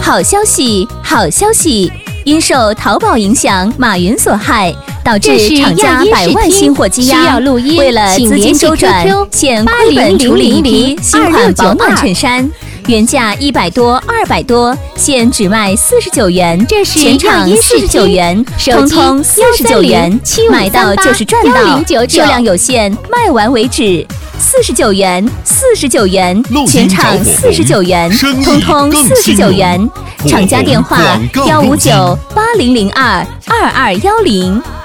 好消息，好消息！因受淘宝影响，马云所害，导致厂家100万新货积压。为了资金周转，现亏本处理一批新款保暖衬衫，原价100多、200多，现只卖49元，全场49元，通通49元，买到就是赚到，数量有限，卖完为止。49元，49元，全场49元，通通49元。厂家电话：15980022210。